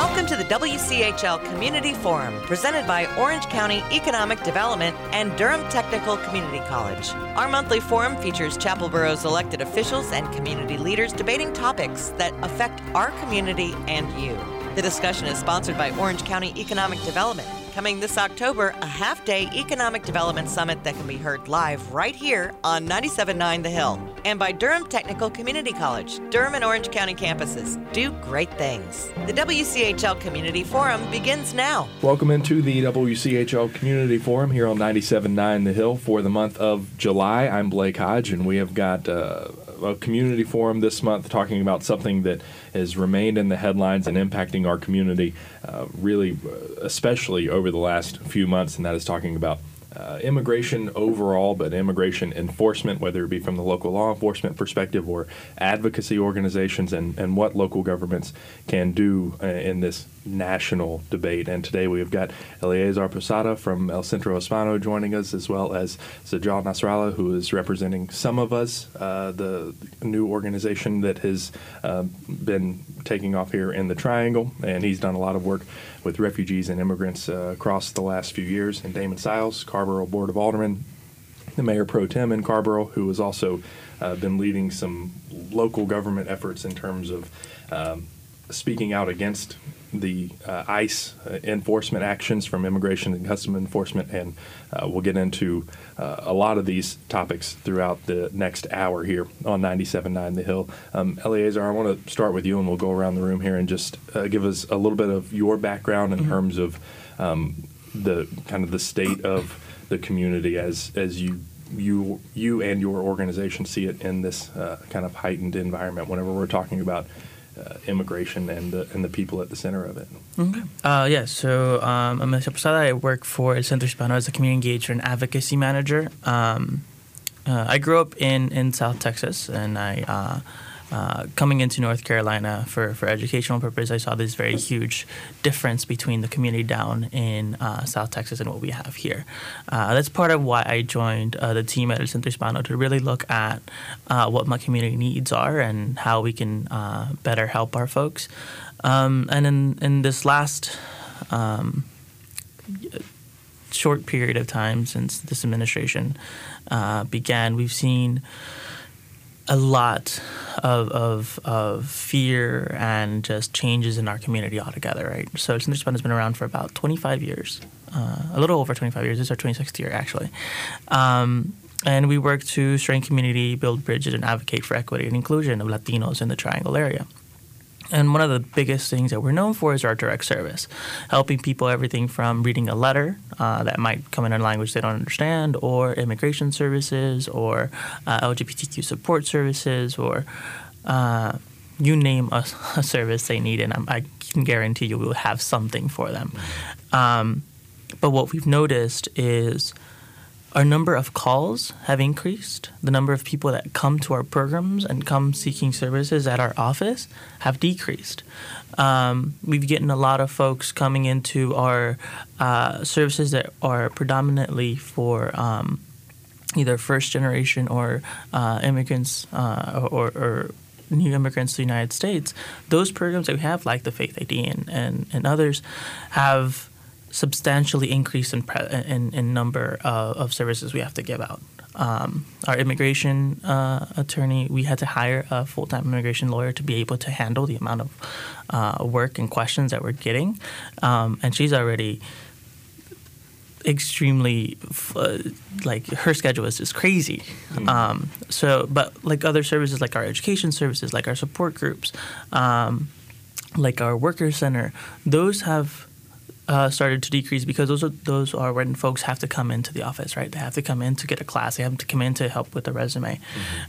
Welcome to the WCHL Community Forum, presented by Orange County Economic Development and Durham Technical Community College. Our monthly forum features Chapel Borough's elected officials and community leaders debating topics that affect our community and you. The discussion is sponsored by Orange County Economic Development. Coming this October, a half-day Economic Development Summit that can be heard live right here on 97.9 The Hill. And by Durham Technical Community College. Durham and Orange County campuses do great things. The WCHL Community Forum begins now. Welcome into the WCHL Community Forum here on 97.9 The Hill for the month of July. I'm Blake Hodge, and we have got a community forum this month talking about something that has remained in the headlines and impacting our community especially over the last few months, and that is talking about immigration overall, but immigration enforcement, whether it be from the local law enforcement perspective or advocacy organizations, and what local governments can do in this national debate. And today we have got Eleazar Posada from El Centro Hispano joining us, as well as Sajal Nasrallah, who is representing Some of Us, the new organization that has been taking off here in the Triangle, and he's done a lot of work with refugees and immigrants across the last few years. And Damon Siles, Carrboro Board of Aldermen, the Mayor Pro Tem in Carrboro, who has also been leading some local government efforts in terms of speaking out against the ICE enforcement actions from Immigration and Customs Enforcement, and we'll get into a lot of these topics throughout the next hour here on 97.9 The Hill. Eleazar, I want to start with you, and we'll go around the room here and just give us a little bit of your background in terms of the kind of the state of the community as you and your organization see it in this kind of heightened environment whenever we're talking about immigration and the people at the center of it. Okay. So I'm Eleazar Posada. I work for El Centro Hispano as a community engager and advocacy manager. I grew up in South Texas, and I coming into North Carolina for educational purposes, I saw this very huge difference between the community down in South Texas and what we have here. That's part of why I joined the team at El Centro Hispano, to really look at what my community needs are and how we can better help our folks. And in this last short period of time since this administration began, we've seen a lot of fear and just changes in our community altogether, right? So El Centro Hispano has been around for about 25 years, a little over 25 years. This is our 26th year, actually. And we work to strengthen community, build bridges, and advocate for equity and inclusion of Latinos in the Triangle area. And one of the biggest things that we're known for is our direct service, helping people everything from reading a letter that might come in a language they don't understand, or immigration services, or LGBTQ support services, or you name a service they need, and I can guarantee you we will have something for them. But what we've noticed is our number of calls have increased. The number of people that come to our programs and come seeking services at our office have decreased. We've gotten a lot of folks coming into our services that are predominantly for either first generation or immigrants or new immigrants to the United States. Those programs that we have, like the Faith ID and others, have substantially increased in number of services we have to give out. Our immigration attorney, we had to hire a full-time immigration lawyer to be able to handle the amount of work and questions that we're getting. And she's already extremely, her schedule is just crazy. But like other services, like our education services, like our support groups, like our worker center, those have started to decrease because those are when folks have to come into the office, right? They have to come in to get a class. They have to come in to help with the resume.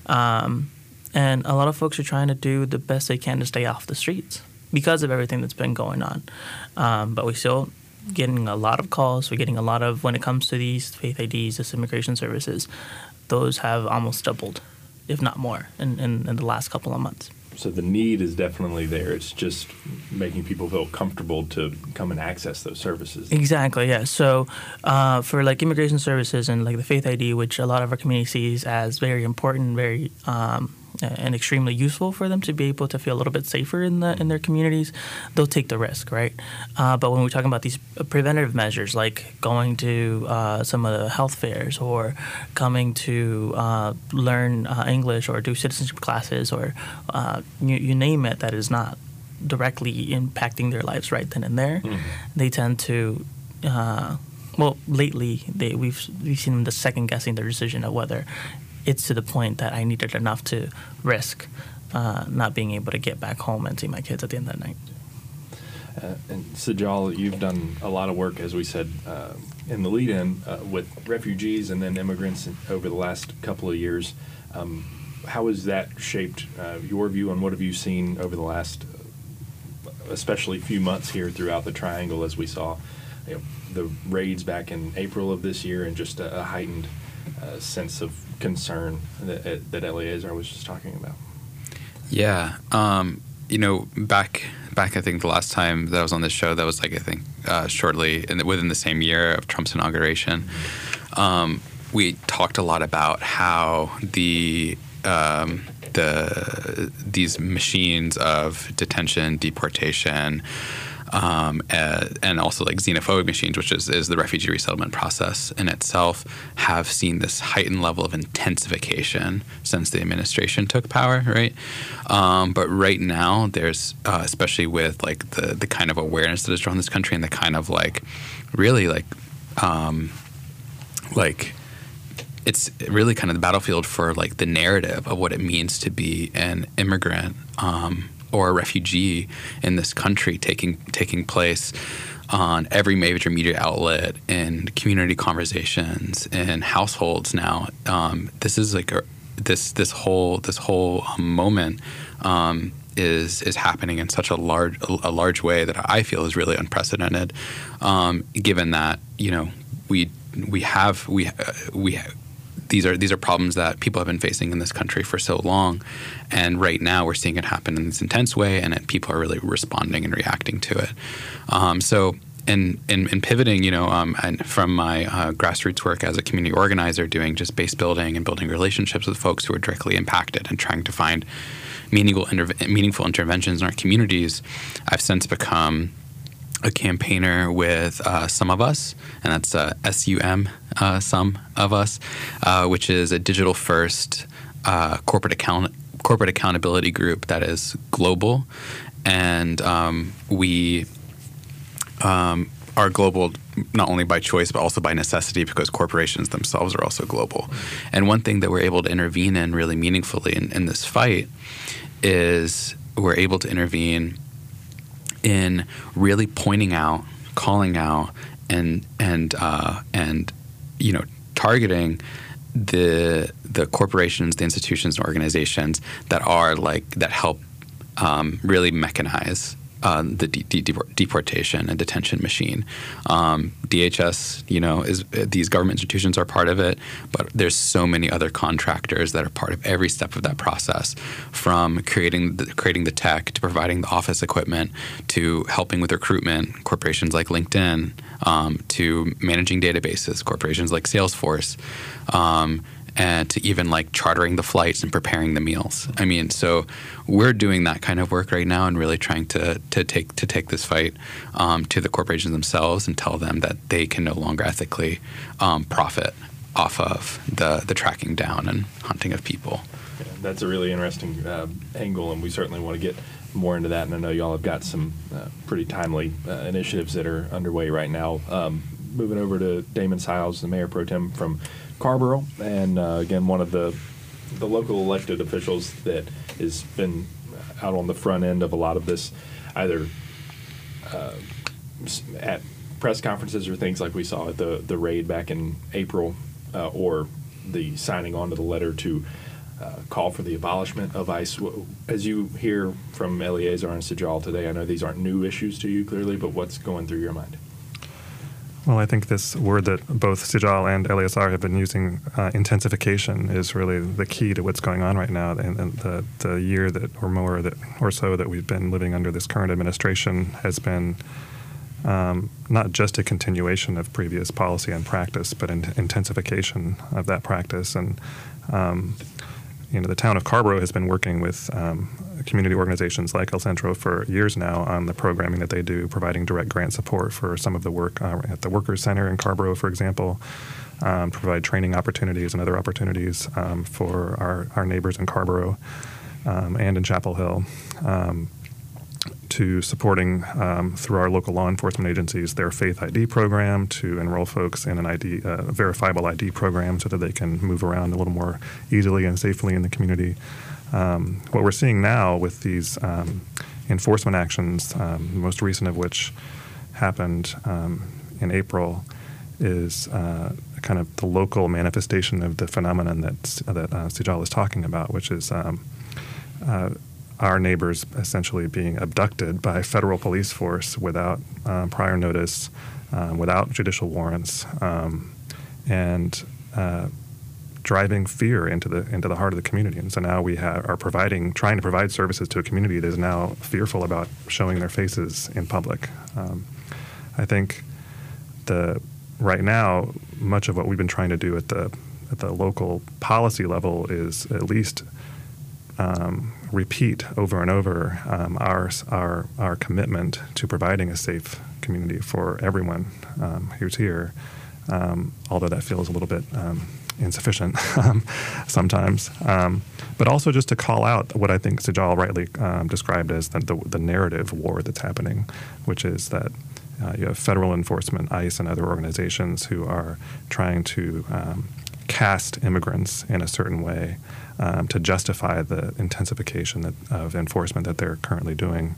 And a lot of folks are trying to do the best they can to stay off the streets because of everything that's been going on. But we're still getting a lot of calls. We're getting a lot of, when it comes to these Faith IDs, this immigration services, those have almost doubled, if not more, in the last couple of months. So the need is definitely there. It's just making people feel comfortable to come and access those services. Exactly, yeah. So for like immigration services and like the Faith ID, which a lot of our community sees as very important, very and extremely useful for them to be able to feel a little bit safer in their communities, they'll take the risk, right? But when we're talking about these preventative measures, like going to some of the health fairs or coming to learn English or do citizenship classes or you name it, that is not directly impacting their lives right then and there, they tend to. Lately we've seen them second guessing their decision of whether it's to the point that I needed enough to risk not being able to get back home and see my kids at the end of the night. And Sejal, you've done a lot of work, as we said, in the lead-in with refugees and then immigrants over the last couple of years. How has that shaped your view, and what have you seen over the last, especially few months here throughout the Triangle, as we saw the raids back in April of this year and just a heightened sense of concern that Eleazar was just talking about? Yeah. Back I think the last time that I was on this show, that was shortly within the same year of Trump's inauguration, we talked a lot about how these machines of detention, deportation, and also like xenophobic machines, which is the refugee resettlement process in itself, have seen this heightened level of intensification since the administration took power, right? But right now, there's especially with like the kind of awareness that is drawn in this country and the kind of it's really kind of the battlefield for like the narrative of what it means to be an immigrant or a refugee in this country taking place on every major media outlet, in community conversations, in households now. This is like this whole moment is happening in such a large way that I feel is really unprecedented. Given that these are problems that people have been facing in this country for so long, and right now we're seeing it happen in this intense way, and people are really responding and reacting to it. So in pivoting, and from my grassroots work as a community organizer, doing just base building and building relationships with folks who are directly impacted and trying to find meaningful interventions in our communities, I've since become a campaigner with Some of Us, and that's SUM, Some of Us, which is a digital-first corporate accountability group that is global, and we are global not only by choice but also by necessity, because corporations themselves are also global. And one thing that we're able to intervene in really meaningfully in this fight is we're able to intervene in really pointing out, calling out, and targeting the corporations, the institutions, and organizations that help really mechanize the deportation and detention machine. DHS, these government institutions are part of it, but there's so many other contractors that are part of every step of that process, from creating the tech to providing the office equipment to helping with recruitment, corporations like LinkedIn, to managing databases, corporations like Salesforce, and to even like chartering the flights and preparing the meals. I mean, so we're doing that kind of work right now and really trying to take this fight to the corporations themselves and tell them that they can no longer ethically profit off of the tracking down and hunting of people. Yeah, that's a really interesting angle, and we certainly want to get more into that. And I know y'all have got some pretty timely initiatives that are underway right now. Moving over to Damon Siles, the Mayor Pro Tem from Carrboro, and again, one of the local elected officials that has been out on the front end of a lot of this, either at press conferences or things like we saw at the raid back in April, or the signing on to the letter to call for the abolishment of ICE. As you hear from Eleazar and Sejal today, I know these aren't new issues to you clearly, but what's going through your mind? Well, I think this word that both Sejal and Eleazar have been using, intensification, is really the key to what's going on right now. And the year or so that we've been living under this current administration has been not just a continuation of previous policy and practice, but an intensification of that practice. And the town of Carrboro has been working with community organizations like El Centro for years now on the programming that they do, providing direct grant support for some of the work at the Workers Center in Carrboro, for example, to provide training opportunities and other opportunities for our neighbors in Carrboro and in Chapel Hill, to supporting through our local law enforcement agencies their Faith ID program to enroll folks in an verifiable ID program so that they can move around a little more easily and safely in the community. What we're seeing now with these enforcement actions, the most recent of which happened in April, is kind of the local manifestation of the phenomenon that Sijal is talking about, which is our neighbors essentially being abducted by federal police force without prior notice, without judicial warrants, and driving fear into the heart of the community. And so now we are trying to provide services to a community that is now fearful about showing their faces in public. I think right now, much of what we've been trying to do at the local policy level is at least repeat over and over our commitment to providing a safe community for everyone who's here, although that feels a little bit insufficient sometimes. But also just to call out what I think Sijal rightly described as the narrative war that's happening, which is that you have federal enforcement, ICE, and other organizations who are trying to cast immigrants in a certain way to justify the intensification of enforcement that they're currently doing.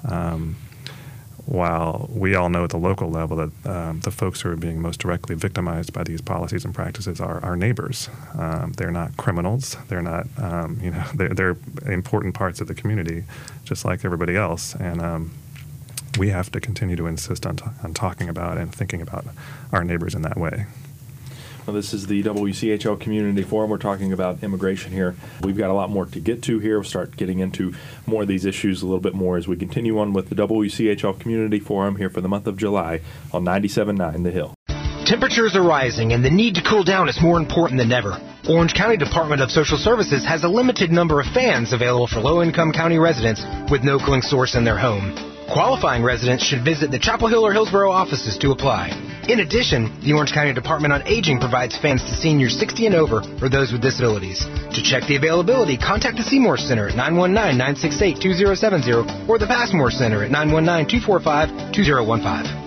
While we all know at the local level that the folks who are being most directly victimized by these policies and practices are our neighbors. They're not criminals. They're not, they're important parts of the community, just like everybody else. And we have to continue to insist on talking about and thinking about our neighbors in that way. Well, this is the WCHL Community Forum. We're talking about immigration here. We've got a lot more to get to here. We'll start getting into more of these issues a little bit more as we continue on with the WCHL Community Forum here for the month of July on 97.9 The Hill. Temperatures are rising, and the need to cool down is more important than ever. Orange County Department of Social Services has a limited number of fans available for low-income county residents with no cooling source in their home. Qualifying residents should visit the Chapel Hill or Hillsborough offices to apply. In addition, the Orange County Department on Aging provides fans to seniors 60 and over or those with disabilities. To check the availability, contact the Seymour Center at 919-968-2070 or the Passmore Center at 919-245-2015.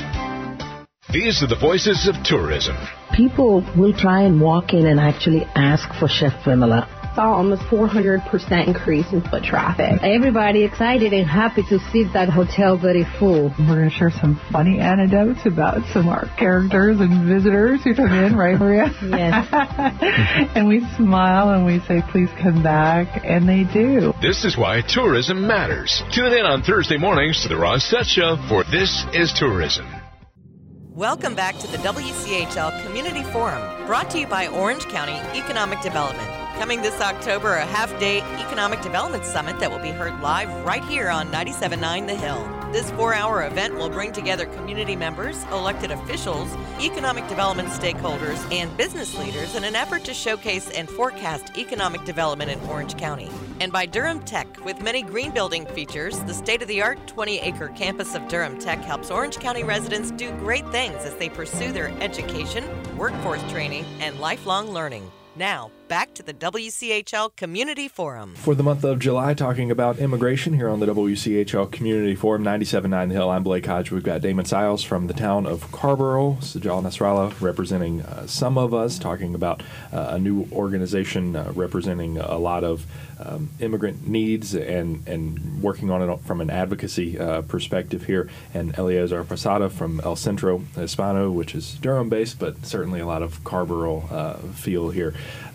These are the voices of tourism. People will try and walk in and actually ask for Chef Famila. Saw almost 400% increase in foot traffic. Everybody excited and happy to see that hotel very full. We're going to share some funny anecdotes about some of our characters and visitors who come in, right, Maria? Yes. And we smile and we say, please come back, and they do. This is why tourism matters. Tune in on Thursday mornings to the Ron Sett Show for This is Tourism. Welcome back to the WCHL Community Forum, brought to you by Orange County Economic Development. Coming this October, a half-day Economic Development Summit that will be heard live right here on 97.9 The Hill. This 4-hour event will bring together community members, elected officials, economic development stakeholders, and business leaders in an effort to showcase and forecast economic development in Orange County. And by Durham Tech, with many green building features, the state-of-the-art 20-acre campus of Durham Tech helps Orange County residents do great things as they pursue their education, workforce training, and lifelong learning. Now, back to the WCHL Community Forum. For the month of July, talking about immigration here on the WCHL Community Forum, 97.9 The Hill. I'm Blake Hodge. We've got Damon Siles from the town of Carrboro, Sijal Nasrallah representing some of us, talking about a new organization representing a lot of immigrant needs and working on it from an advocacy perspective here, and Eleazar Posada from El Centro Hispano, which is Durham-based, but certainly a lot of Carrboro feel here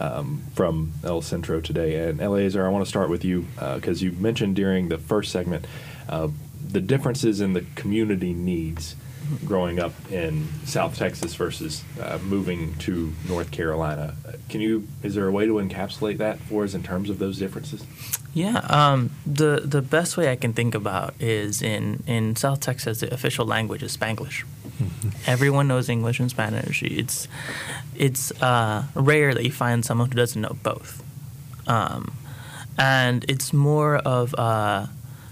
from El Centro today. And Eleazar, I want to start with you because you mentioned during the first segment the differences in the community needs growing up in South Texas versus moving to North Carolina. Is there a way to encapsulate that for us in terms of those differences? Yeah, the best way I can think about is in South Texas, the official language is Spanglish. Mm-hmm. Everyone knows English and Spanish. It's rare that you find someone who doesn't know both. And it's more of I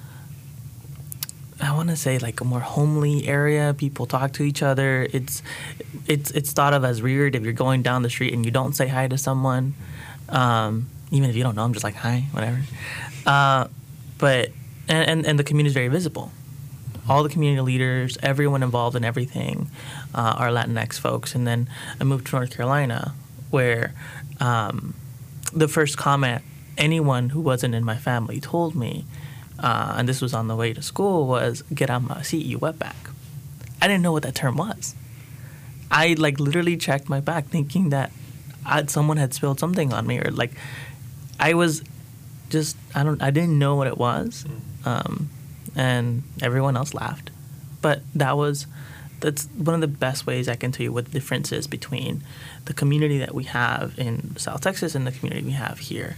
want to say like a more homely area. People talk to each other. It's thought of as weird if you're going down the street and you don't say hi to someone, even if you don't know them, just like hi, whatever. But the community is very visible. All the community leaders, everyone involved in everything, are Latinx folks. And then I moved to North Carolina, where the first comment anyone who wasn't in my family told me, and this was on the way to school, was "Get out my seat, you wetback." I didn't know what that term was. I literally checked my back, thinking that someone had spilled something on me, or I was just I didn't know what it was, and everyone else laughed. But that's one of the best ways I can tell you what the difference is between the community that we have in South Texas and the community we have here.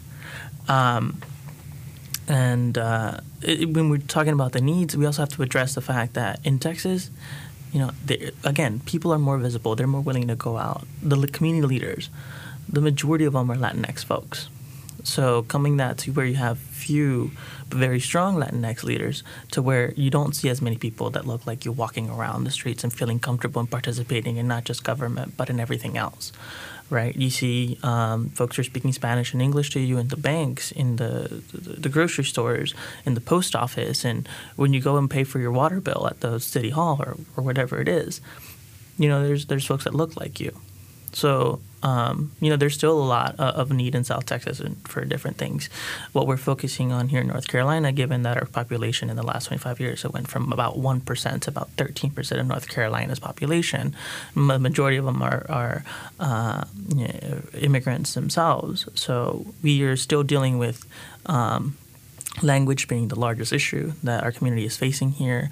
When we're talking about the needs, we also have to address the fact that in Texas, again, people are more visible. They're more willing to go out. The community leaders, the majority of them are Latinx folks. So coming that to where you have few but very strong Latinx leaders, to where you don't see as many people that look like you're walking around the streets and feeling comfortable and participating in not just government but in everything else, right? You see folks are speaking Spanish and English to you in the banks, in the grocery stores, in the post office, and when you go and pay for your water bill at the city hall or whatever it is, there's folks that look like you. So, there's still a lot of need in South Texas for different things. What we're focusing on here in North Carolina, given that our population in the last 25 years, it went from about 1% to about 13% of North Carolina's population. The majority of them are immigrants themselves. So we are still dealing with language being the largest issue that our community is facing here.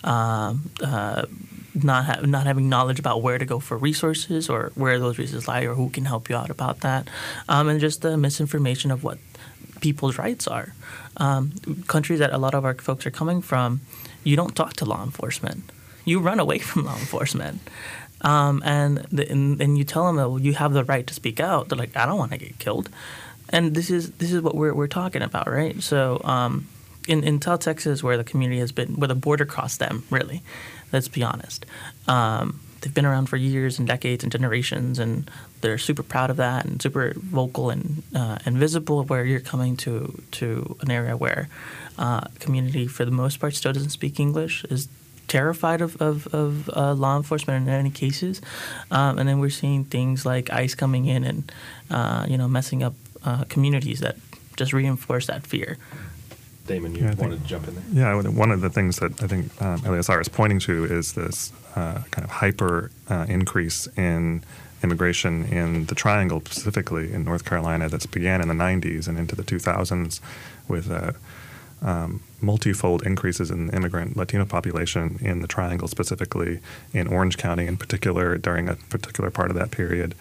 Not having knowledge about where to go for resources or where those resources lie or who can help you out about that, and just the misinformation of what people's rights are. Countries that a lot of our folks are coming from, you don't talk to law enforcement. You run away from law enforcement. And you tell them that, well, you have the right to speak out. They're like, I don't want to get killed. And this is what we're talking about, right? So in South Texas, where the community has been, where the border crossed them, really, let's be honest. They've been around for years and decades and generations, and they're super proud of that and super vocal and visible. Where you're coming to an area where community, for the most part, still doesn't speak English, is terrified of law enforcement in many cases, and then we're seeing things like ICE coming in and messing up communities that just reinforce that fear. Damon, you wanted to jump in there? Yeah, one of the things that I think Eleazar is pointing to is this kind of hyper increase in immigration in the Triangle, specifically in North Carolina, that's began in the 90s and into the 2000s with multifold increases in the immigrant Latino population in the Triangle, specifically in Orange County in particular, during a particular part of that period.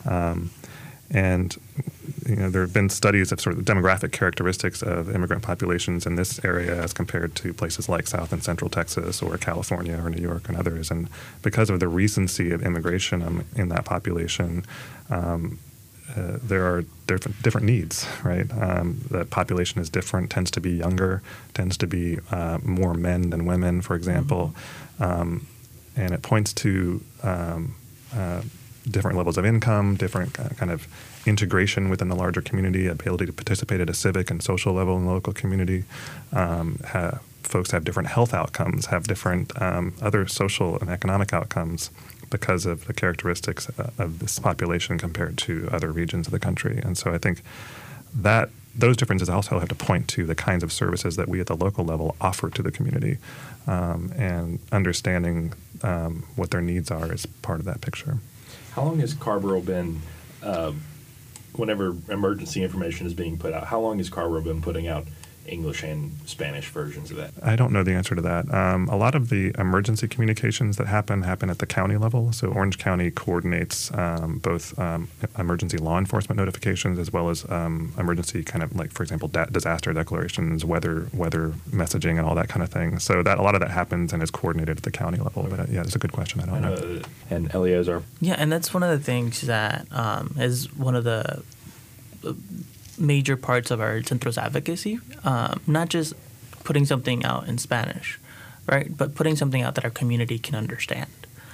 And there have been studies of sort of the demographic characteristics of immigrant populations in this area as compared to places like South and Central Texas or California or New York and others. And because of the recency of immigration in that population, there are different needs, right? The population is different, tends to be younger, tends to be more men than women, for example. And it points to different levels of income, different kind of integration within the larger community, ability to participate at a civic and social level in the local community. Folks have different health outcomes, have different other social and economic outcomes because of the characteristics of this population compared to other regions of the country. And so I think that those differences also have to point to the kinds of services that we at the local level offer to the community, and understanding what their needs are is part of that picture. How long has Carrboro been, whenever emergency information is being put out, how long has Carrboro been putting out English and Spanish versions of that? I don't know the answer to that. A lot of the emergency communications that happen at the county level. So Orange County coordinates both emergency law enforcement notifications as well as emergency kind of like, for example, disaster declarations, weather messaging, and all that kind of thing. So that a lot of that happens and is coordinated at the county level. But yeah, it's a good question. I don't know. And Eleazar? Yeah, and that's one of the things that is one of the major parts of our Centro's advocacy, not just putting something out in Spanish, right, but putting something out that our community can understand.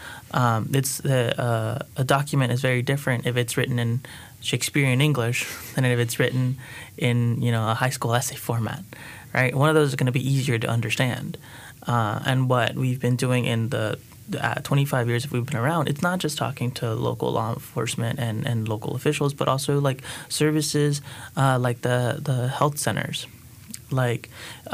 A document is very different if it's written in Shakespearean English than if it's written in a high school essay format, right? One of those is going to be easier to understand. And what we've been doing in the 25 years that we've been around, it's not just talking to local law enforcement and local officials, but also like services like the health centers, like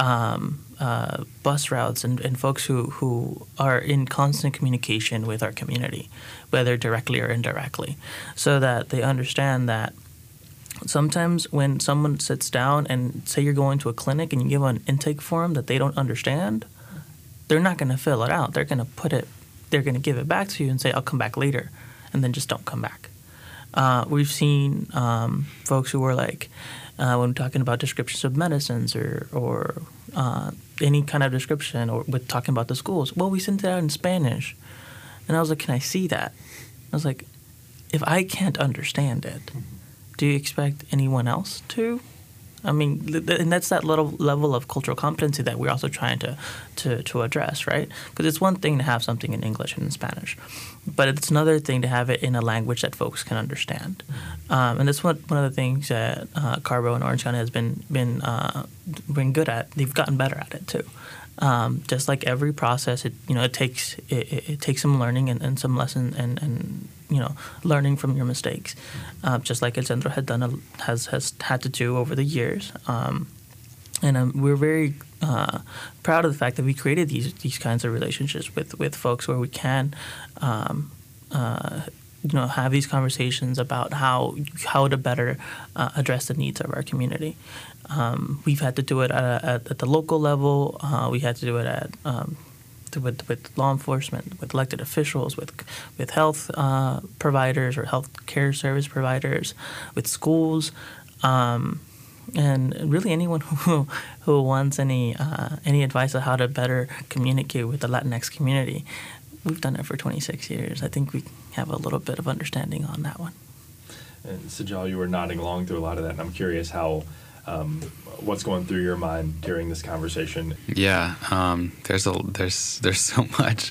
bus routes and folks who are in constant communication with our community, whether directly or indirectly, so that they understand that sometimes when someone sits down and say you're going to a clinic and you give an intake form that they don't understand, they're not going to fill it out. They're going to give it back to you and say, I'll come back later, and then just don't come back. We've seen folks who were like, when we're talking about descriptions of medicines or any kind of description, or with talking about the schools, well, we sent it out in Spanish. And I was like, can I see that? I was like, if I can't understand it, do you expect anyone else to? I mean, and that's that little level of cultural competency that we're also trying to address, right? Because it's one thing to have something in English and in Spanish, but it's another thing to have it in a language that folks can understand. And that's one of the things that Carbo and Orange County has been good at. They've gotten better at it too. Just like every process, it takes some learning and some lesson and learning from your mistakes, just like El Centro has had to do over the years. And we're very proud of the fact that we created these kinds of relationships with folks where we can have these conversations about how to better address the needs of our community. We've had to do it at the local level. We had to do it with law enforcement, with elected officials, with health providers or health care service providers, with schools, and really anyone who wants any advice on how to better communicate with the Latinx community. We've done it for 26 years. I think we have a little bit of understanding on that one. And Sejal, you were nodding along through a lot of that, and I'm curious how what's going through your mind during this conversation. Yeah, there's so much.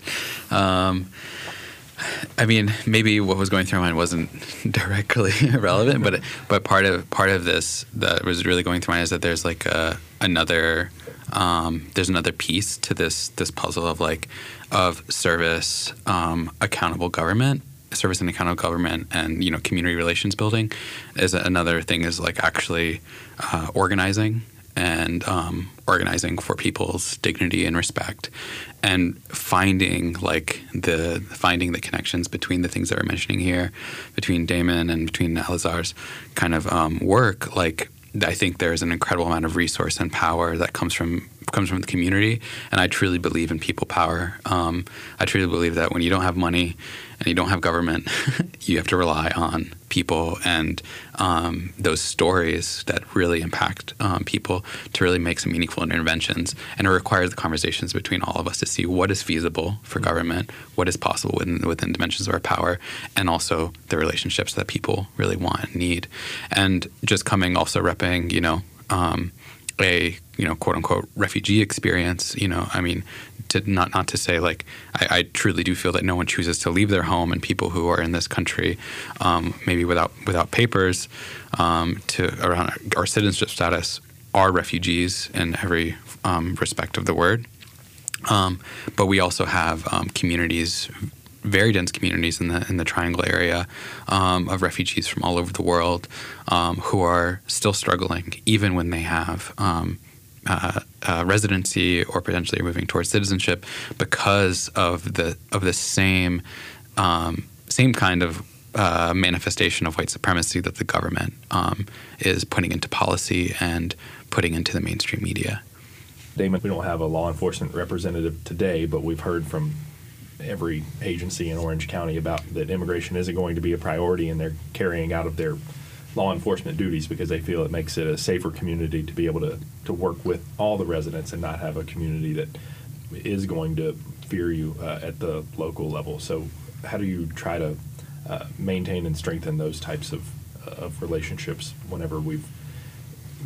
I mean, maybe what was going through my mind wasn't directly relevant, but part of this that was really going through my mind is that there's like another piece to this puzzle of service, accountable government. Service and accountable government, and community relations building is another thing. Is like actually organizing and organizing for people's dignity and respect, and finding the connections between the things that we're mentioning here, between Damon and between Eleazar's kind of work. Like, I think there's an incredible amount of resource and power that comes from the community, and I truly believe in people power. I truly believe that when you don't have money and you don't have government, you have to rely on people and those stories that really impact people to really make some meaningful interventions. And it requires the conversations between all of us to see what is feasible for government, what is possible within dimensions of our power, and also the relationships that people really want and need. And just coming also repping, a quote unquote refugee experience. I mean, not to say like I truly do feel that no one chooses to leave their home, and people who are in this country, maybe without papers, to around our citizenship status, are refugees in every respect of the word. But we also have communities, very dense communities in the Triangle area of refugees from all over the world who are still struggling, even when they have residency or potentially moving towards citizenship, because of the same kind of manifestation of white supremacy that the government is putting into policy and putting into the mainstream media. Damon, we don't have a law enforcement representative today, but we've heard from every agency in Orange County about that immigration isn't going to be a priority, and they're carrying out of their law enforcement duties because they feel it makes it a safer community to be able to work with all the residents and not have a community that is going to fear you at the local level. So how do you try to maintain and strengthen those types of relationships whenever we've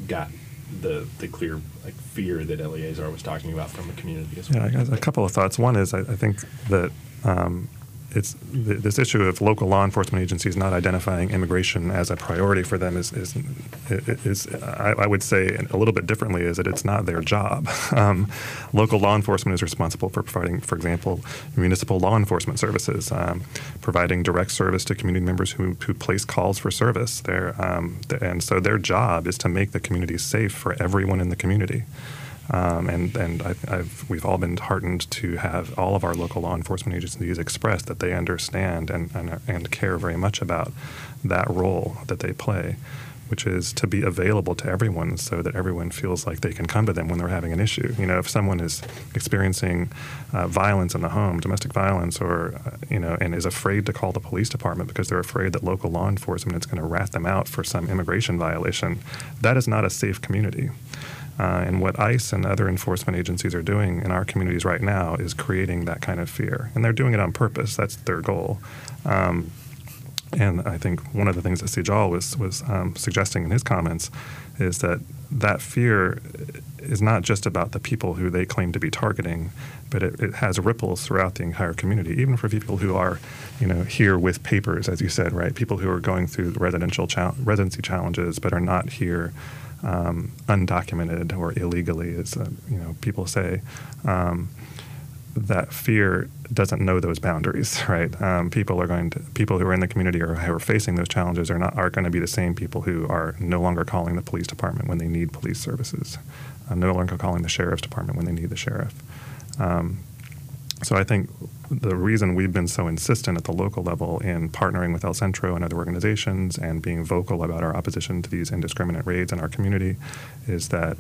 got the clear fear that Eleazar was talking about from the community as well. Yeah, I got a couple of thoughts. One is I think that it's this issue of local law enforcement agencies not identifying immigration as a priority for them is I would say a little bit differently is that it's not their job. Local law enforcement is responsible for providing, for example, municipal law enforcement services, providing direct service to community members who place calls for service. And so their job is to make the community safe for everyone in the community. We've all been heartened to have all of our local law enforcement agencies express that they understand and care very much about that role that they play, which is to be available to everyone so that everyone feels like they can come to them when they're having an issue. If someone is experiencing violence in the home, domestic violence, or and is afraid to call the police department because they're afraid that local law enforcement is going to rat them out for some immigration violation, that is not a safe community. And what ICE and other enforcement agencies are doing in our communities right now is creating that kind of fear. And they're doing it on purpose. That's their goal. And I think one of the things that Sijal was suggesting in his comments is that fear is not just about the people who they claim to be targeting, but it has ripples throughout the entire community, even for people who are, here with papers, as you said, right? People who are going through residency challenges but are not here undocumented or illegally, as people say. That fear doesn't know those boundaries, right? People who are in the community or who are facing those challenges are going to be the same people who are no longer calling the police department when they need police services, no longer calling the sheriff's department when they need the sheriff. So I think the reason we've been so insistent at the local level in partnering with El Centro and other organizations and being vocal about our opposition to these indiscriminate raids in our community is that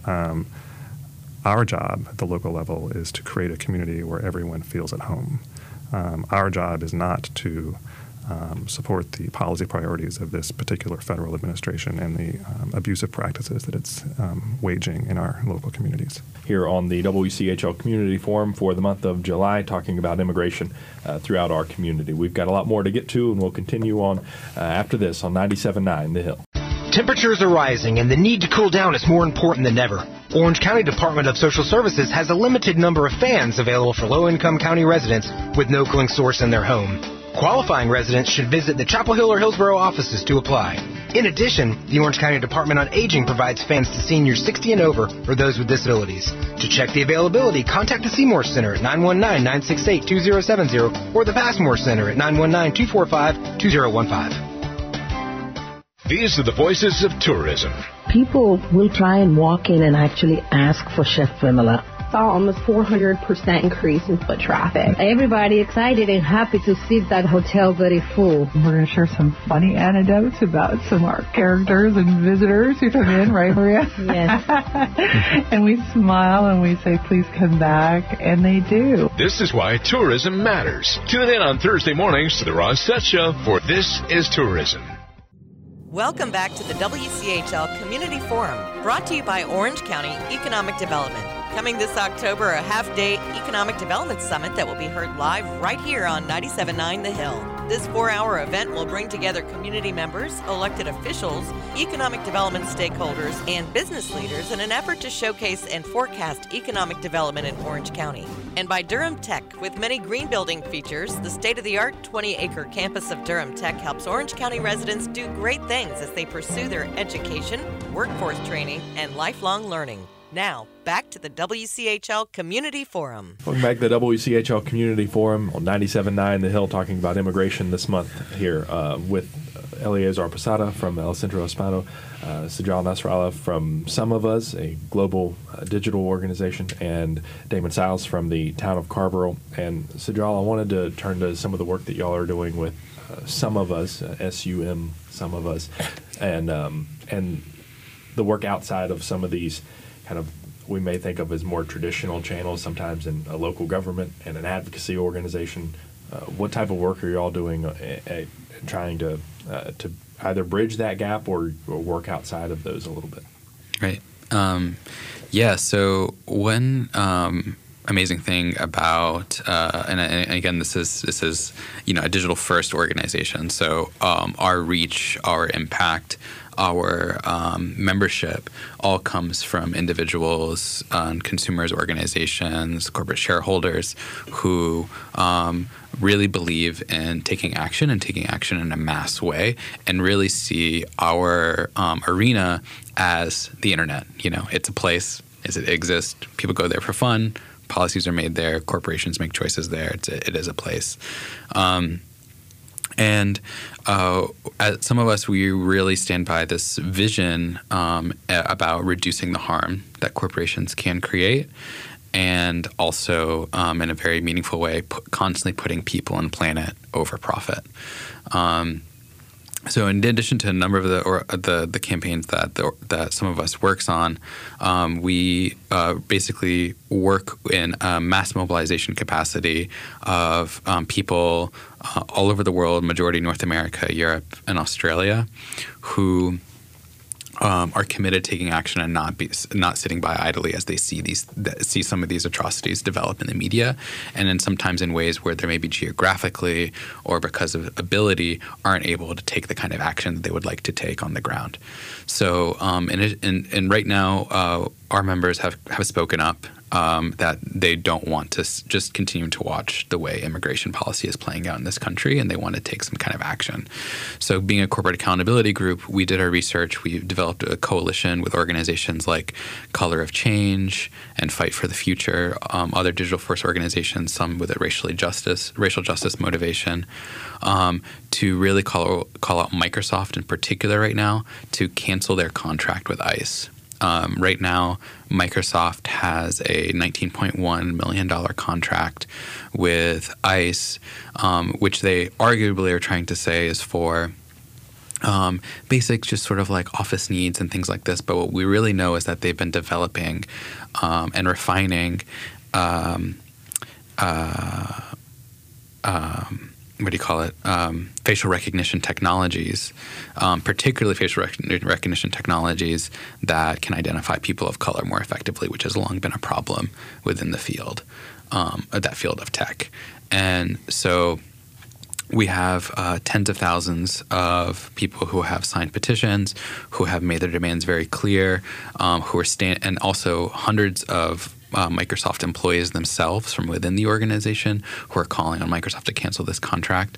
our job at the local level is to create a community where everyone feels at home. Our job is not to support the policy priorities of this particular federal administration and the abusive practices that it's waging in our local communities. Here on the WCHL Community Forum for the month of July, talking about immigration throughout our community. We've got a lot more to get to, and we'll continue on after this on 97.9 The Hill. Temperatures are rising, and the need to cool down is more important than ever. Orange County Department of Social Services has a limited number of fans available for low-income county residents with no cooling source in their home. Qualifying residents should visit the Chapel Hill or Hillsborough offices to apply. In addition, the Orange County Department on Aging provides fans to seniors 60 and over or those with disabilities. To check the availability, contact the Seymour Center at 919-968-2070 or the Passmore Center at 919-245-2015. These are the voices of tourism. People will try and walk in and actually ask for Chef Vimala. Saw almost 400% increase in foot traffic. Everybody excited and happy to see that hotel very full. We're going to share some funny anecdotes about some of our characters and visitors who come in, right, Maria? Yes. And we smile and we say, please come back, and they do. This is why tourism matters. Tune in on Thursday mornings to the Ross Seth Show for This is Tourism. Welcome back to the WCHL Community Forum, brought to you by Orange County Economic Development. Coming this October, a half-day Economic Development Summit that will be heard live right here on 97.9 The Hill. This 4-hour event will bring together community members, elected officials, economic development stakeholders, and business leaders in an effort to showcase and forecast economic development in Orange County. And by Durham Tech, with many green building features, the state-of-the-art 20-acre campus of Durham Tech helps Orange County residents do great things as they pursue their education, workforce training, and lifelong learning. Now, back to the WCHL Community Forum. Welcome back to the WCHL Community Forum on 97.9 The Hill, talking about immigration this month here with Eleazar Posada from El Centro Hispano, Sijal Nasrallah from Some of Us, a global digital organization, and Damon Siles from the town of Carrboro. And Sijal, I wanted to turn to some of the work that y'all are doing with Some of Us, S-U-M, Some of Us, and the work outside of some of these kind of we may think of as more traditional channels, sometimes in a local government and an advocacy organization. What type of work are you all doing at trying to either bridge that gap or work outside of those a little bit? Right. So when amazing thing about and again, this is a digital first organization. So our reach, our impact, our membership all comes from individuals, consumers, organizations, corporate shareholders who really believe in taking action in a mass way, and really see our arena as the internet. It's a place, it exists, people go there for fun, policies are made there, corporations make choices there. It is a place. And some of us, we really stand by this vision about reducing the harm that corporations can create, and also in a very meaningful way, constantly putting people and planet over profit. So in addition to a number of the campaigns that some of us works on, we basically work in a mass mobilization capacity of people all over the world, majority North America, Europe, and Australia, who are committed to taking action and not sitting by idly as they see some of these atrocities develop in the media, and then sometimes in ways where they maybe geographically or because of ability aren't able to take the kind of action that they would like to take on the ground. So and right now our members have spoken up that they don't want to just continue to watch the way immigration policy is playing out in this country, and they want to take some kind of action. So being a corporate accountability group, we did our research. We developed a coalition with organizations like Color of Change and Fight for the Future, other digital first organizations, some with a racial justice motivation, to really call out Microsoft in particular right now to cancel their contract with ICE. Right now, Microsoft has a $19.1 million contract with ICE, which they arguably are trying to say is for basic just sort of like office needs and things like this. But what we really know is that they've been developing and refining facial recognition technologies, particularly facial recognition technologies that can identify people of color more effectively, which has long been a problem within the field, that field of tech. And so we have tens of thousands of people who have signed petitions, who have made their demands very clear, who are and also hundreds of Microsoft employees themselves from within the organization who are calling on Microsoft to cancel this contract.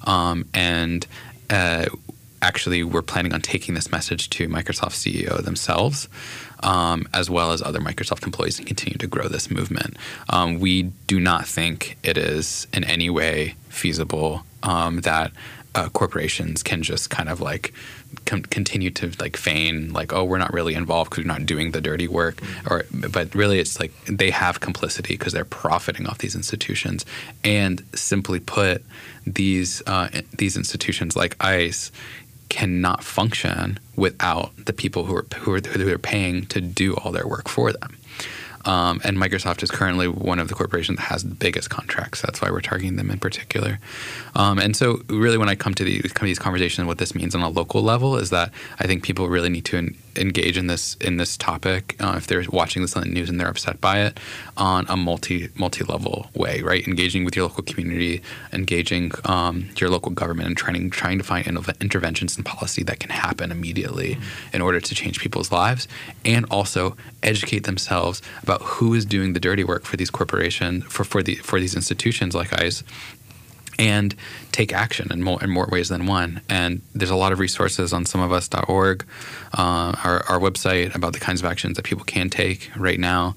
Actually, we're planning on taking this message to Microsoft CEO themselves, as well as other Microsoft employees, and continue to grow this movement. We do not think it is in any way feasible that corporations can just kind of like continue to like feign like, oh, we're not really involved because we're not doing the dirty work, but really it's like they have complicity because they're profiting off these institutions. And simply put, these institutions like ICE cannot function without the people who are paying to do all their work for them. And Microsoft is currently one of the corporations that has the biggest contracts. That's why we're targeting them in particular. And so really when I come to these conversations, what this means on a local level is that I think people really need to engage in this topic if they're watching this on the news and they're upset by it, on a multi-level way, right? Engaging with your local community, engaging your local government, and trying to find interventions in policy that can happen immediately in order to change people's lives, and also educate themselves about who is doing the dirty work for these corporations, for these institutions like ICE, and take action in more ways than one. And there's a lot of resources on someofus.org, our website, about the kinds of actions that people can take right now.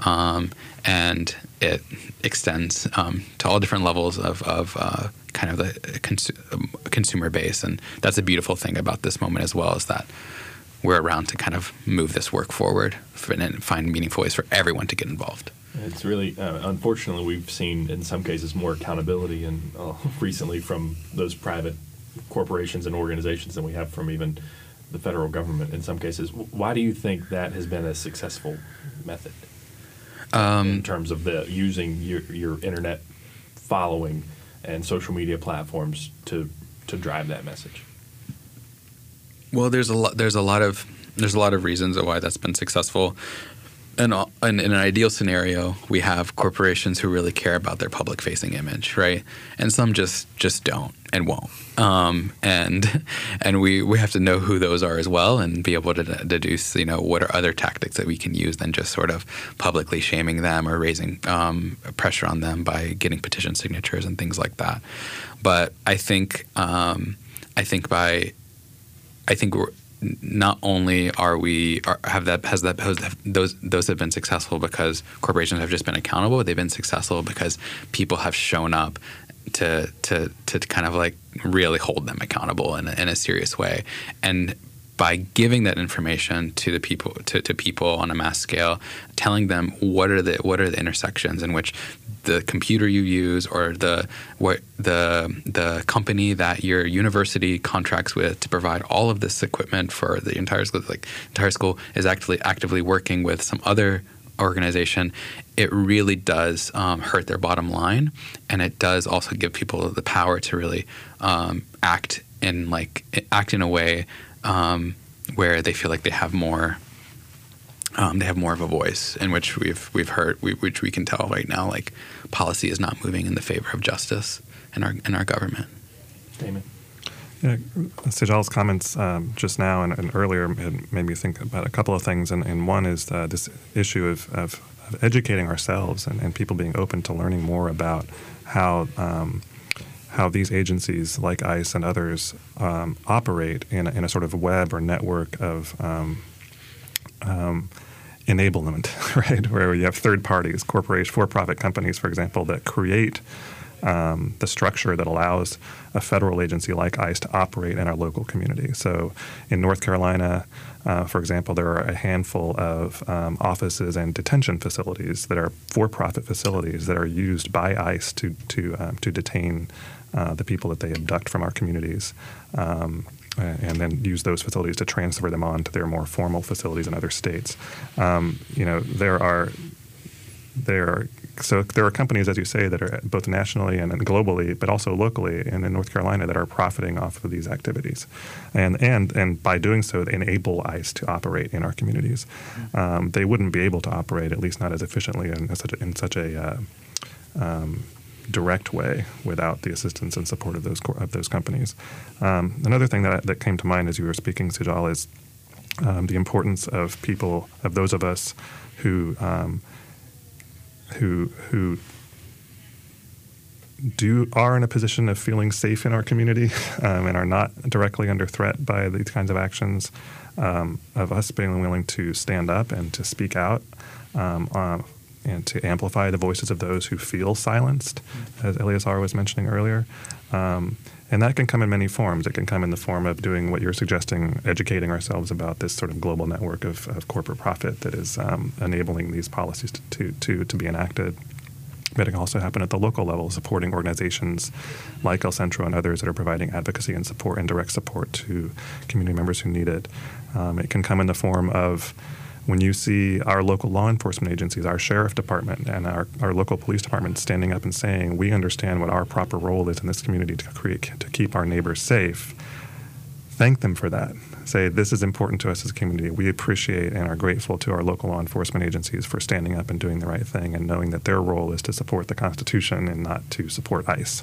And it extends to all different levels of kind of the consumer base. And that's a beautiful thing about this moment as well, is that we're around to kind of move this work forward and find meaningful ways for everyone to get involved. It's really, unfortunately, we've seen in some cases more accountability and recently from those private corporations and organizations than we have from even the federal government in some cases. Why do you think that has been a successful method in terms of using your internet following and social media platforms to drive that message? Well, there's a lot of reasons why that's been successful. in an ideal scenario, we have corporations who really care about their public-facing image, right? And some just don't and won't. And we have to know who those are as well, and be able to deduce, what are other tactics that we can use than just sort of publicly shaming them or raising pressure on them by getting petition signatures and things like that. But I think we're not only those have been successful because corporations have just been accountable, but they've been successful because people have shown up to kind of like really hold them accountable in a serious way. And by giving that information to the people to people on a mass scale, telling them what are the intersections in which the computer you use or the company that your university contracts with to provide all of this equipment for the entire school is actually actively working with some other organization, it really does hurt their bottom line, and it does also give people the power to really act in a way where they feel like they have more of a voice, in which we've heard, which we can tell right now, like policy is not moving in the favor of justice in our government. Damon. Yeah, Sejal's comments just now and earlier had made me think about a couple of things, and one is this issue of educating ourselves and people being open to learning more about how these agencies like ICE and others operate in a sort of web or network of enablement, right? Where you have third parties, corporations, for-profit companies, for example, that create the structure that allows a federal agency like ICE to operate in our local community. So in North Carolina, for example, there are a handful of offices and detention facilities that are for-profit facilities that are used by ICE to detain the people that they abduct from our communities, and then use those facilities to transfer them on to their more formal facilities in other states. There are companies, as you say, that are both nationally and globally, but also locally and in North Carolina, that are profiting off of these activities, and by doing so, they enable ICE to operate in our communities. They wouldn't be able to operate, at least not as efficiently in such a direct way, without the assistance and support of those companies. Another thing that came to mind as you were speaking, Sejal, is the importance of people, of those of us who are in a position of feeling safe in our community and are not directly under threat by these kinds of actions, of us being willing to stand up and to speak out and to amplify the voices of those who feel silenced, as Eleazar was mentioning earlier. And that can come in many forms. It can come in the form of doing what you're suggesting, educating ourselves about this sort of global network of corporate profit that is enabling these policies to be enacted. But it can also happen at the local level, supporting organizations like El Centro and others that are providing advocacy and support and direct support to community members who need it. It can come in the form of when you see our local law enforcement agencies, our sheriff department and our local police department standing up and saying, we understand what our proper role is in this community to keep our neighbors safe. Thank them for that. Say, this is important to us as a community. We appreciate and are grateful to our local law enforcement agencies for standing up and doing the right thing and knowing that their role is to support the Constitution and not to support ICE.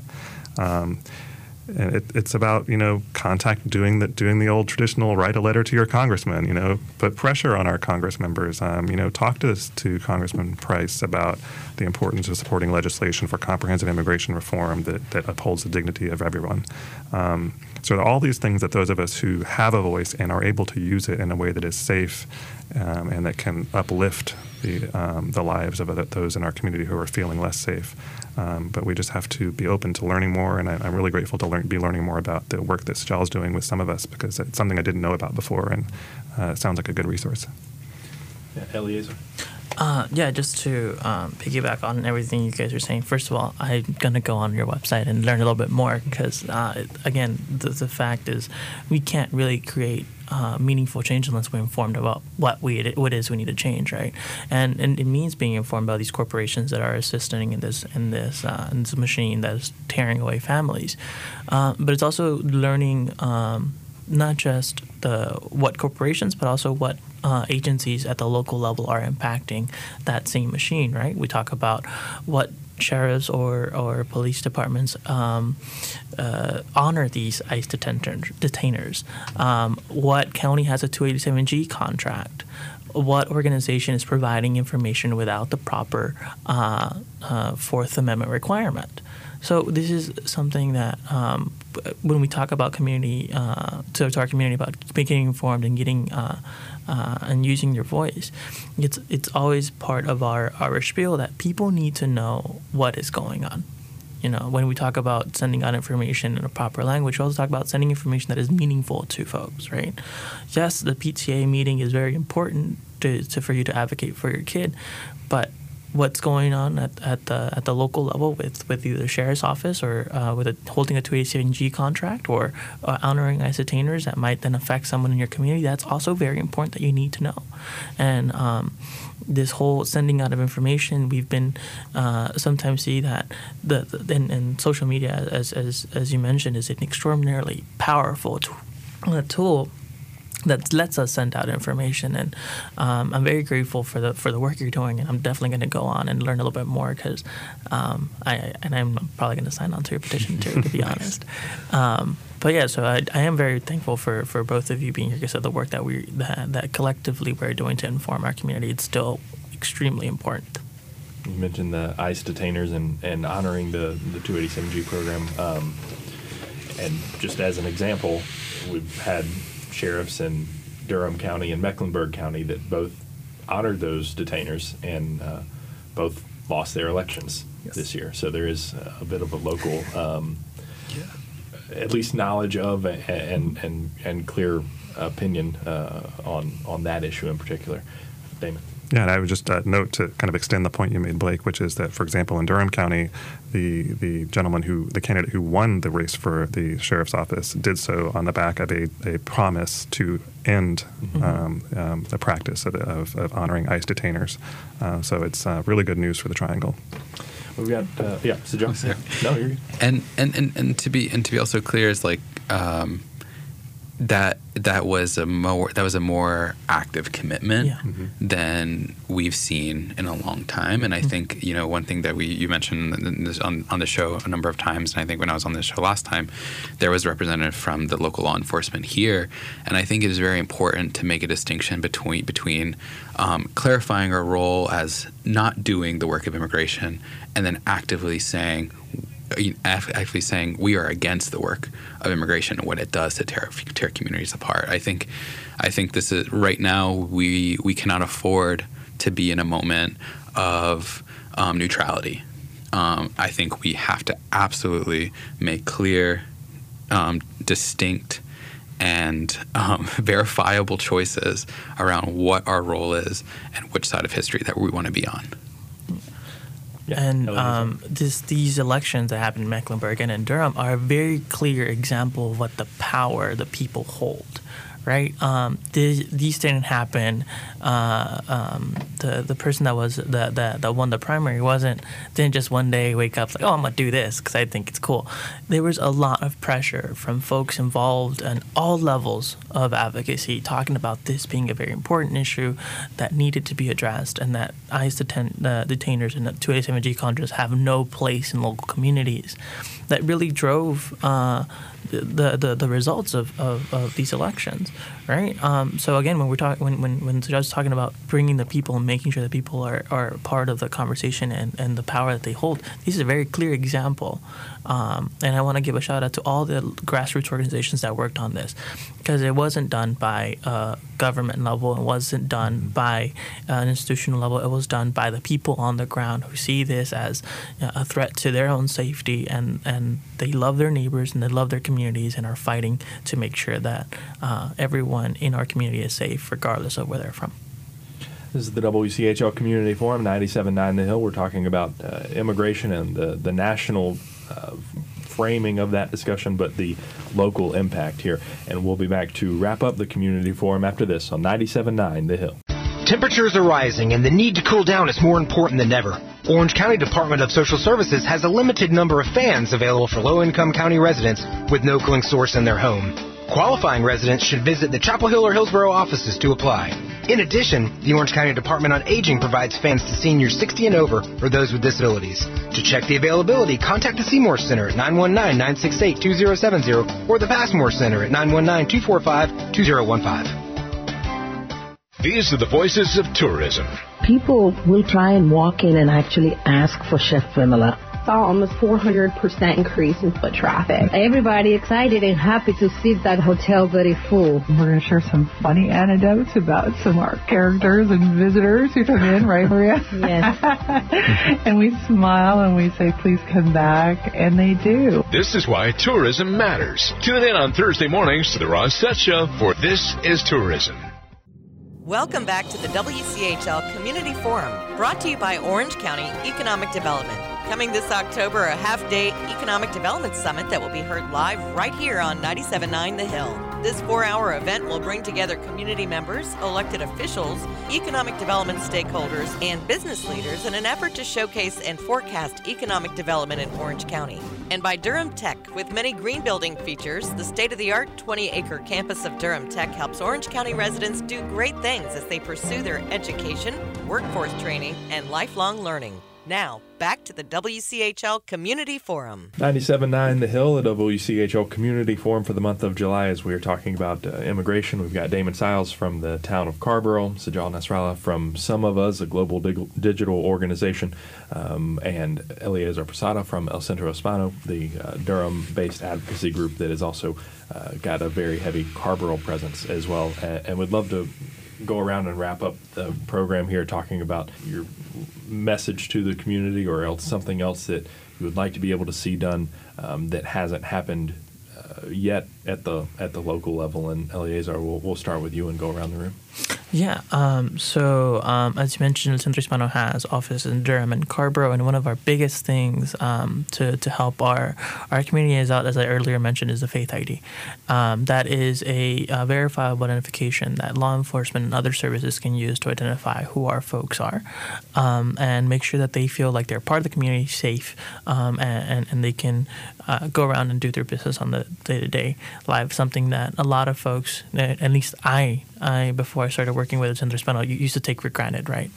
And it's about, doing the old traditional write a letter to your congressman, put pressure on our Congress members, talk to Congressman Price about the importance of supporting legislation for comprehensive immigration reform that upholds the dignity of everyone. So all these things that those of us who have a voice and are able to use it in a way that is safe and that can uplift the lives of those in our community who are feeling less safe. But we just have to be open to learning more, and I'm really grateful to be learning more about the work that Sejal's doing with some of us, because it's something I didn't know about before, and it sounds like a good resource. Yeah, Eleazar? Just to piggyback on everything you guys are saying, first of all, I'm going to go on your website and learn a little bit more because, again, the fact is we can't really create meaningful change unless we're informed about what it is we need to change, right? And it means being informed about these corporations that are assisting in this machine that is tearing away families. But it's also learning not just what corporations, but also what agencies at the local level are impacting that same machine, right? We talk about what sheriffs or police departments honor these ICE detainers. What county has a 287G contract? What organization is providing information without the proper Fourth Amendment requirement? So this is something that when we talk about community, to our community about getting informed and getting and using your voice, it's always part of our spiel that people need to know what is going on. You know, when we talk about sending out information in a proper language, we also talk about sending information that is meaningful to folks, right? Yes, the PTA meeting is very important for you to advocate for your kid, but what's going on at the local level with either the sheriff's office or holding a 287G contract or honoring ICE detainers that might then affect someone in your community, that's also very important that you need to know. And this whole sending out of information, we've been sometimes see that and social media, as you mentioned, is an extraordinarily powerful tool that lets us send out information, and I'm very grateful for the work you're doing, and I'm definitely going to go on and learn a little bit more because I'm probably going to sign on to your petition too, to be honest. But yeah, so I am very thankful for both of you being here because of the work that collectively we're doing to inform our community. It's still extremely important. You mentioned the ICE detainers and honoring the 287G program, and just as an example, we've had sheriffs in Durham County and Mecklenburg County that both honored those detainers and both lost their elections this year. So there is a bit of a local, at least knowledge of and clear opinion on that issue in particular. Damon. Yeah, and I would just note to kind of extend the point you made, Blake, which is that, for example, in Durham County, the candidate who won the race for the sheriff's office did so on the back of a promise to end the practice of honoring ICE detainers. So it's really good news for the Triangle. We've got so John. No, you're good. And to be also clear is like that was a more active commitment than we've seen in a long time. And I think, you know, one thing that you mentioned on the show a number of times, and I think when I was on this show last time, there was a representative from the local law enforcement here. And I think it is very important to make a distinction between clarifying our role as not doing the work of immigration and then actively saying we are against the work of immigration and what it does to tear communities apart. I think this is right now we cannot afford to be in a moment of neutrality. I think we have to absolutely make clear, distinct, and verifiable choices around what our role is and which side of history that we want to be on. Yeah, and these elections that happened in Mecklenburg and in Durham are a very clear example of what the power the people hold, right? These didn't happen. The person that won the primary didn't just one day wake up like, oh, I'm gonna do this because I think it's cool. There was a lot of pressure from folks involved in all levels of advocacy talking about this being a very important issue that needed to be addressed, and that ICE detainers and the 287G contracts have no place in local communities. That really drove the results of these elections, right? So again, when we're talking, when the judge is talking about bringing the people and making sure that people are part of the conversation and the power that they hold, this is a very clear example. And I want to give a shout out to all the grassroots organizations that worked on this, because it wasn't done by government level, it wasn't done by an institutional level, it was done by the people on the ground who see this as a threat to their own safety, and they love their neighbors and they love their communities and are fighting to make sure that everyone in our community is safe regardless of where they're from. This is the WCHL Community Forum, 97.9 The Hill. We're talking about immigration and the national framing of that discussion, but the local impact here. And we'll be back to wrap up the Community Forum after this on 97.9 The Hill. Temperatures are rising, and the need to cool down is more important than ever. Orange County Department of Social Services has a limited number of fans available for low-income county residents with no cooling source in their home. Qualifying residents should visit the Chapel Hill or Hillsborough offices to apply. In addition, the Orange County Department on Aging provides fans to seniors 60 and over or those with disabilities. To check the availability, contact the Seymour Center at 919-968-2070 or the Passmore Center at 919-245-2015. These are the voices of tourism. People will try and walk in and actually ask for Chef Vimala. Saw almost 400% increase in foot traffic. Everybody excited and happy to see that hotel very full. We're going to share some funny anecdotes about some of our characters and visitors who come in, right, Maria? Yes. And we smile and we say, please come back, and they do. This is why tourism matters. Tune in on Thursday mornings to the Ross Seth Show for This is Tourism. Welcome back to the WCHL Community Forum, brought to you by Orange County Economic Development. Coming this October, a half-day Economic Development Summit that will be heard live right here on 97.9 The Hill. This 4-hour event will bring together community members, elected officials, economic development stakeholders, and business leaders in an effort to showcase and forecast economic development in Orange County. And by Durham Tech, with many green building features, the state-of-the-art 20-acre campus of Durham Tech helps Orange County residents do great things as they pursue their education, workforce training, and lifelong learning. Now, back to the WCHL Community Forum. 97.9 The Hill, the WCHL Community Forum for the month of July, as we are talking about immigration. We've got Damon Siles from the town of Carrboro, Sajal Nasrallah from Some of Us, a global digital organization, and Eliezer Posada from El Centro Hispano, the Durham-based advocacy group that has also got a very heavy Carrboro presence as well. And we'd love to go around and wrap up the program here talking about your message to the community or else something else that you would like to be able to see done that hasn't happened yet at the local level. And Eliezer, we'll start with you and go around the room. Yeah. So as you mentioned, El Centro Hispano has offices in Durham and Carrboro, and one of our biggest things to help our community out, as I earlier mentioned, is the Faith ID. That is a verifiable identification that law enforcement and other services can use to identify who our folks are, and make sure that they feel like they're part of the community, safe, and they can go around and do their business on the day-to-day life. Something that a lot of folks, at least I before I started working with El Centro Hispano, you used to take for granted, right?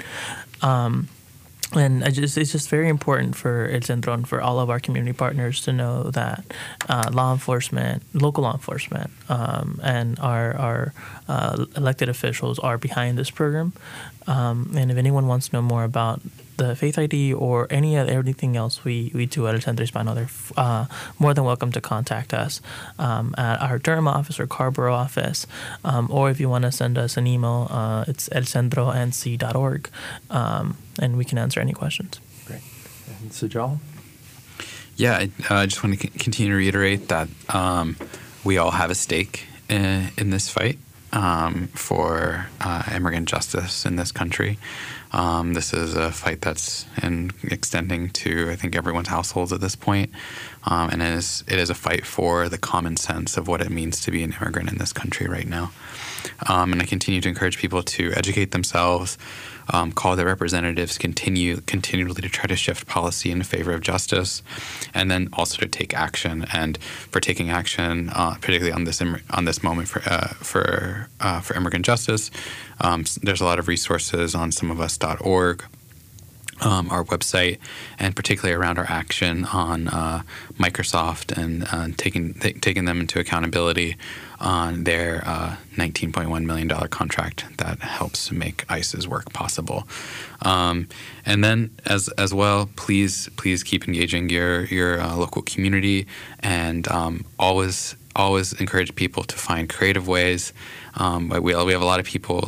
And it's just very important for El Centro and for all of our community partners to know that law enforcement, local law enforcement, and our elected officials are behind this program. And if anyone wants to know more about the Faith ID or everything else we do at El Centro Hispano, they're more than welcome to contact us at our Durham office or Carrboro office, or if you want to send us an email, it's elcentronc.org, and we can answer any questions. Great. And Sajal? Yeah, I just want to continue to reiterate that we all have a stake in this fight for immigrant justice in this country. This is a fight that's extending to, I think, everyone's households at this point. And it is a fight for the common sense of what it means to be an immigrant in this country right now. And I continue to encourage people to educate themselves, call their representatives, continually to try to shift policy in favor of justice, and then also to take action. And for taking action, particularly on this moment for immigrant justice, there's a lot of resources on someofus.org. Our website, and particularly around our action on Microsoft and taking them into accountability on their $19.1 million contract that helps make ICE's work possible. And then as well, please keep engaging your local community, and always encourage people to find creative ways. We have a lot of people,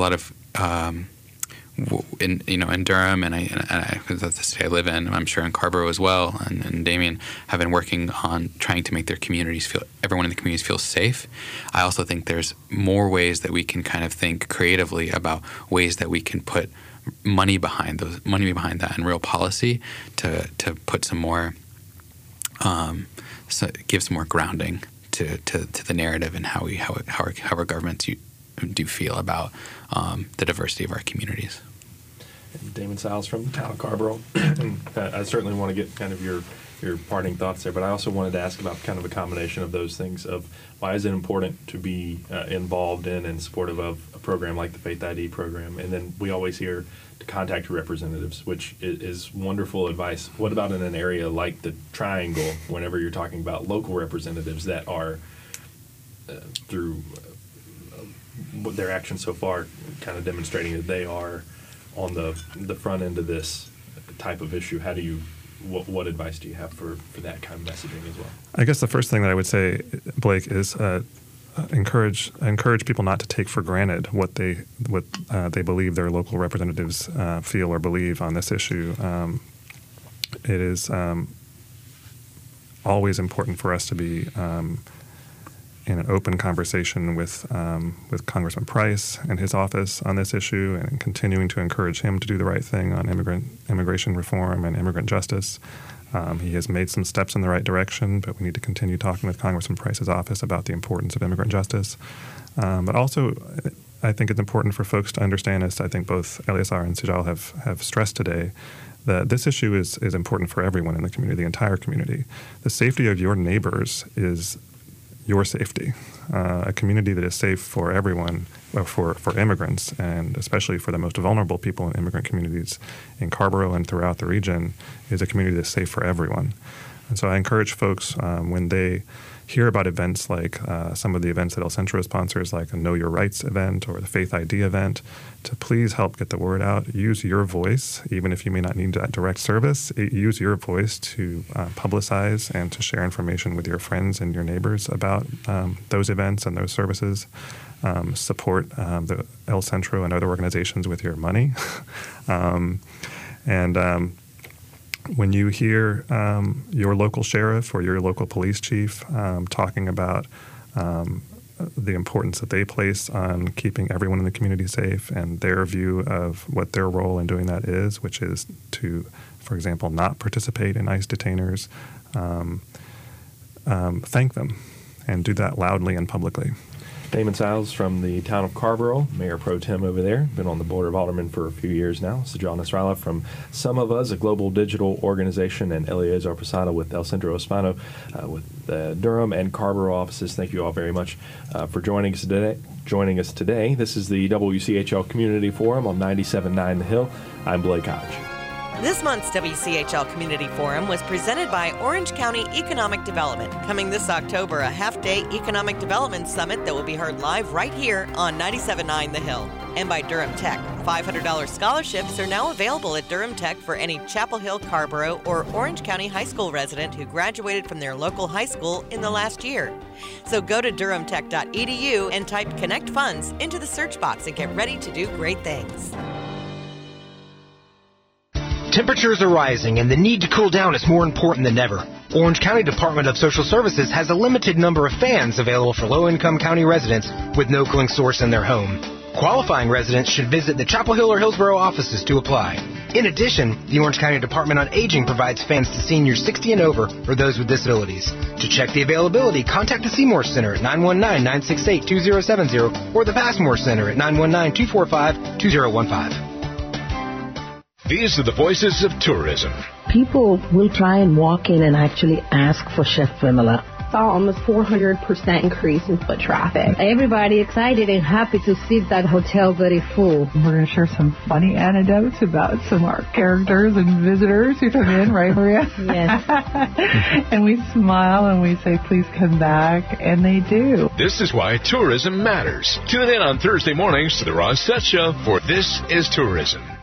in Durham, and because that's the state I live in, I'm sure in Carrboro as well, and Damien have been working on trying to make their communities everyone in the communities feel safe. I also think there's more ways that we can kind of think creatively about ways that we can put money behind that and real policy to put some more, give some more grounding to the narrative and how our governments do feel about the diversity of our communities. Damon Siles from the town of Carrboro. I certainly want to get kind of your parting thoughts there, but I also wanted to ask about kind of a combination of those things of why is it important to be involved in and supportive of a program like the Faith ID program, and then we always hear to contact your representatives, which is wonderful advice. What about in an area like the Triangle, whenever you're talking about local representatives that are through their actions so far kind of demonstrating that they are on the front end of this type of issue? How do you what advice do you have for that kind of messaging as well? I guess the first thing that I would say, Blake, is encourage people not to take for granted what they believe their local representatives feel or believe on this issue. It is always important for us to be in an open conversation with Congressman Price and his office on this issue, and continuing to encourage him to do the right thing on immigration reform and immigrant justice. He has made some steps in the right direction, but we need to continue talking with Congressman Price's office about the importance of immigrant justice. But also, I think it's important for folks to understand, as I think both Eleazar and Sijal have stressed today, that this issue is important for everyone in the community, the entire community. The safety of your neighbors is your safety. A community that is safe for everyone, for immigrants, and especially for the most vulnerable people in immigrant communities in Carrboro and throughout the region, is a community that's safe for everyone. And so I encourage folks when they hear about events like some of the events that El Centro sponsors, like a Know Your Rights event or the Faith ID event, to please help get the word out. Use your voice, even if you may not need that direct service. Use your voice to publicize and to share information with your friends and your neighbors about those events and those services. Support the El Centro and other organizations with your money. When you hear your local sheriff or your local police chief talking about the importance that they place on keeping everyone in the community safe and their view of what their role in doing that is, which is to, for example, not participate in ICE detainers, thank them and do that loudly and publicly. Damon Siles from the town of Carrboro, Mayor Pro Tem over there, been on the Board of Aldermen for a few years now. Sijal Nasrallah from Some of Us, a global digital organization, and Eleazar Posada with El Centro Hispano with Durham and Carrboro offices. Thank you all very much for joining us today. This is the WCHL Community Forum on 97.9 The Hill. I'm Blake Hodge. This month's WCHL Community Forum was presented by Orange County Economic Development. Coming this October, a half-day Economic Development Summit that will be heard live right here on 97.9 The Hill. And by Durham Tech. $500 scholarships are now available at Durham Tech for any Chapel Hill, Carrboro, or Orange County High School resident who graduated from their local high school in the last year. So go to durhamtech.edu and type Connect Funds into the search box and get ready to do great things. Temperatures are rising and the need to cool down is more important than ever. Orange County Department of Social Services has a limited number of fans available for low-income county residents with no cooling source in their home. Qualifying residents should visit the Chapel Hill or Hillsborough offices to apply. In addition, the Orange County Department on Aging provides fans to seniors 60 and over or those with disabilities. To check the availability, contact the Seymour Center at 919-968-2070 or the Passmore Center at 919-245-2015. These are the voices of tourism. People will try and walk in and actually ask for Chef Vimala. Saw almost 400% increase in foot traffic. Everybody excited and happy to see that hotel very full. We're going to share some funny anecdotes about some of our characters and visitors who come in, right, Maria? Yes. And we smile and we say, please come back, and they do. This is why tourism matters. Tune in on Thursday mornings to the Ross Set Show for This is Tourism.